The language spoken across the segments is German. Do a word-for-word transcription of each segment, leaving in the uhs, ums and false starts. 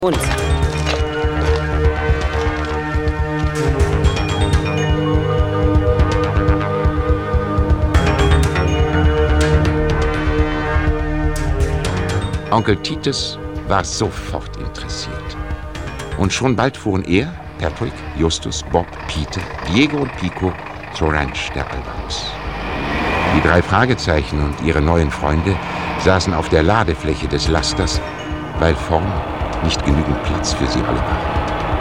uns. Onkel Titus war sofort interessiert. Und schon bald fuhren er, Patrick, Justus, Bob, Peter, Diego und Pico zur Ranch der Alvaros. Die drei Fragezeichen und ihre neuen Freunde saßen auf der Ladefläche des Lasters, weil vorn nicht genügend Platz für sie alle war.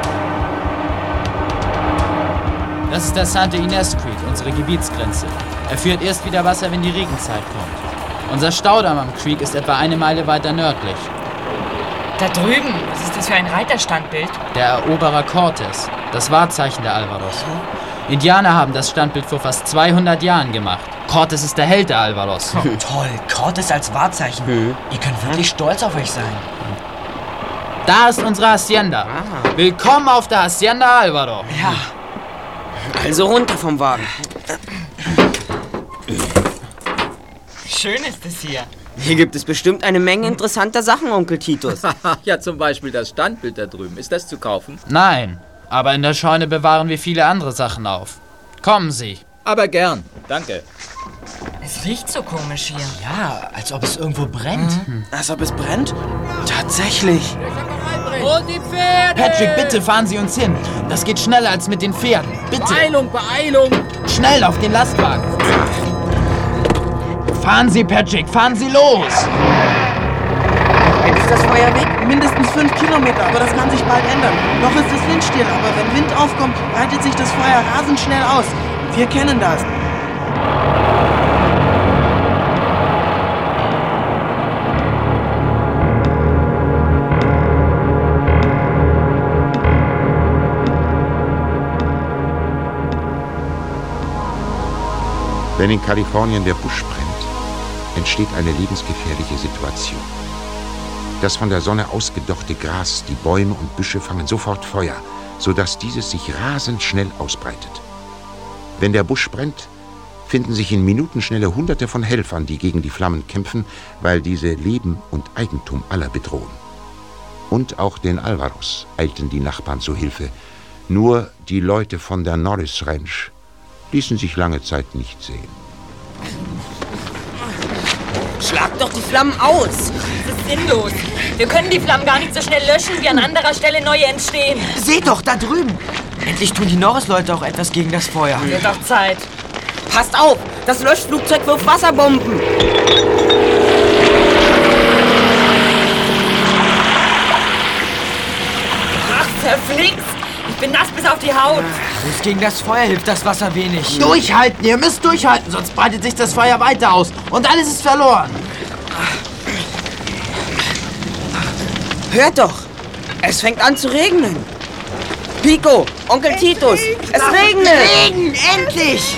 Das ist der Santa Ynez Creek, unsere Gebietsgrenze. Er führt erst wieder Wasser, wenn die Regenzeit kommt. Unser Staudamm am Creek ist etwa eine Meile weiter nördlich. Da drüben, was ist das für ein Reiterstandbild? Der Eroberer Cortes, das Wahrzeichen der Alvaros. Indianer haben das Standbild vor fast zweihundert Jahren gemacht. Cortes ist der Held der Alvaros. Hm. Toll, Cortes als Wahrzeichen. Hm. Ihr könnt wirklich stolz auf euch sein. Da ist unsere Hacienda. Ah. Willkommen auf der Hacienda Alvaro. Ja. Also runter vom Wagen. Schön ist es hier. Hier gibt es bestimmt eine Menge interessanter Sachen, Onkel Titus. Ja, zum Beispiel das Standbild da drüben. Ist das zu kaufen? Nein, aber in der Scheune bewahren wir viele andere Sachen auf. Kommen Sie. Aber gern, danke. Es riecht so komisch hier. Ja, als ob es irgendwo brennt. Mhm. Als ob es brennt? Tatsächlich. Und die Pferde! Patrick, bitte fahren Sie uns hin. Das geht schneller als mit den Pferden. Bitte. Beeilung, Beeilung. Schnell auf den Lastwagen. Fahren Sie, Patrick, fahren Sie los! Ist das Feuer weg? Mindestens fünf Kilometer, aber das kann sich bald ändern. Noch ist es windstill, aber wenn Wind aufkommt, breitet sich das Feuer rasend schnell aus. Wir kennen das. Wenn in Kalifornien der Busch brennt, entsteht eine lebensgefährliche Situation. Das von der Sonne ausgedochte Gras, die Bäume und Büsche fangen sofort Feuer, sodass dieses sich rasend schnell ausbreitet. Wenn der Busch brennt, finden sich in Minutenschnelle Hunderte von Helfern, die gegen die Flammen kämpfen, weil diese Leben und Eigentum aller bedrohen. Und auch den Alvaros eilten die Nachbarn zu Hilfe. Nur die Leute von der Norris Ranch ließen sich lange Zeit nicht sehen. Schlag doch die Flammen aus! Das ist sinnlos. Wir können die Flammen gar nicht so schnell löschen, wie an anderer Stelle neue entstehen. Seht doch, da drüben! Endlich tun die Norris-Leute auch etwas gegen das Feuer. Wird doch Zeit. Passt auf! Das Löschflugzeug wirft Wasserbomben! Ach, verflixt! Ich bin nass bis auf die Haut. Bloß gegen das Feuer hilft das Wasser wenig. Durchhalten, ihr müsst durchhalten, sonst breitet sich das Feuer weiter aus und alles ist verloren. Hört doch! Es fängt an zu regnen! Pico, Onkel es Titus, regnet. es regnet! Regen, endlich!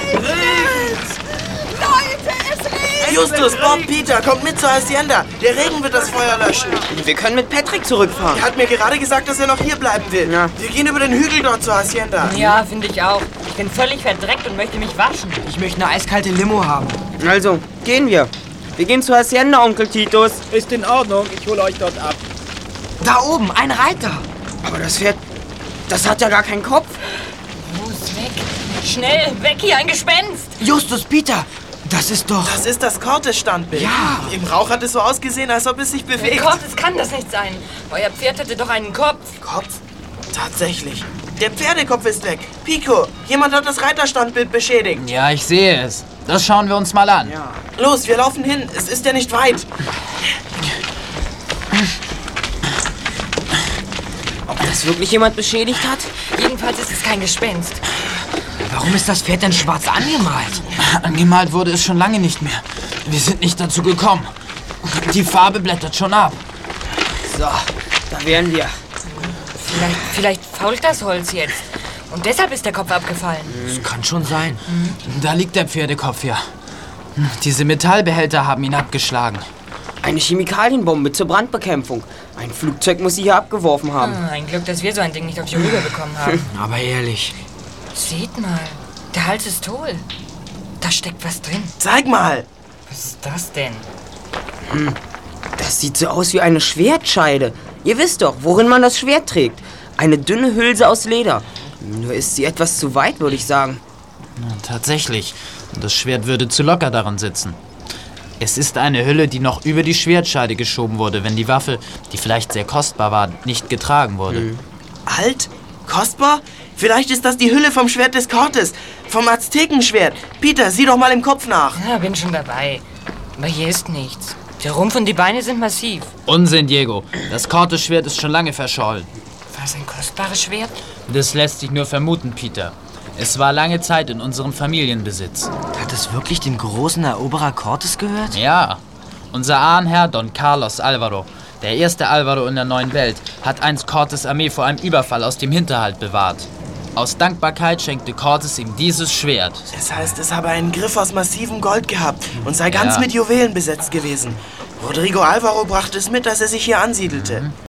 Leute, es regnet! Justus, Bob, Peter, kommt mit zur Hacienda. Der Regen wird das Feuer löschen. Wir können mit Patrick zurückfahren. Er hat mir gerade gesagt, dass er noch hier bleiben will. Ja. Wir gehen über den Hügel dort zur Hacienda. Ja, finde ich auch. Ich bin völlig verdreckt und möchte mich waschen. Ich möchte eine eiskalte Limo haben. Also, gehen wir. Wir gehen zur Hacienda, Onkel Titus. Ist in Ordnung, ich hole euch dort ab. Da oben, ein Reiter. Aber das Pferd, das hat ja gar keinen Kopf. Muss weg. Schnell, weg hier, ein Gespenst. Justus, Peter, das ist doch... Das ist das Cortes-Standbild. Ja. Im Rauch hat es so ausgesehen, als ob es sich bewegt. Gott, es kann das nicht sein. Euer Pferd hätte doch einen Kopf. Kopf? Tatsächlich. Der Pferdekopf ist weg. Pico, jemand hat das Reiterstandbild beschädigt. Ja, ich sehe es. Das schauen wir uns mal an. Ja. Los, wir laufen hin. Es ist ja nicht weit. Ob das wirklich jemand beschädigt hat? Jedenfalls ist es kein Gespenst. Warum ist das Pferd denn schwarz angemalt? Angemalt wurde es schon lange nicht mehr. Wir sind nicht dazu gekommen. Die Farbe blättert schon ab. So, da wären wir. Vielleicht, vielleicht fault das Holz jetzt. Und deshalb ist der Kopf abgefallen. Das kann schon sein. Da liegt der Pferdekopf, ja. Diese Metallbehälter haben ihn abgeschlagen. Eine Chemikalienbombe zur Brandbekämpfung. Ein Flugzeug muss sie hier abgeworfen haben. Hm, ein Glück, dass wir so ein Ding nicht auf die Rübe bekommen haben. Aber ehrlich. Seht mal, der Hals ist hohl. Da steckt was drin. Zeig mal. Was ist das denn? Hm, das sieht so aus wie eine Schwertscheide. Ihr wisst doch, worin man das Schwert trägt. Eine dünne Hülse aus Leder. Nur ist sie etwas zu weit, würde ich sagen. Na, tatsächlich. Das Schwert würde zu locker daran sitzen. Es ist eine Hülle, die noch über die Schwertscheide geschoben wurde, wenn die Waffe, die vielleicht sehr kostbar war, nicht getragen wurde. Mhm. Alt? Kostbar? Vielleicht ist das die Hülle vom Schwert des Cortes, vom Aztekenschwert. Peter, sieh doch mal im Kopf nach. Ja, bin schon dabei. Aber hier ist nichts. Der Rumpf und die Beine sind massiv. Unsinn, Diego. Das Cortes-Schwert ist schon lange verschollen. War es ein kostbares Schwert? Das lässt sich nur vermuten, Peter. Es war lange Zeit in unserem Familienbesitz. Hat es wirklich dem großen Eroberer Cortes gehört? Ja. Unser Ahnherr Don Carlos Alvaro, der erste Alvaro in der neuen Welt, hat einst Cortes Armee vor einem Überfall aus dem Hinterhalt bewahrt. Aus Dankbarkeit schenkte Cortes ihm dieses Schwert. Das heißt, es habe einen Griff aus massivem Gold gehabt und sei ganz Ja. mit Juwelen besetzt gewesen. Rodrigo Alvaro brachte es mit, als er sich hier ansiedelte.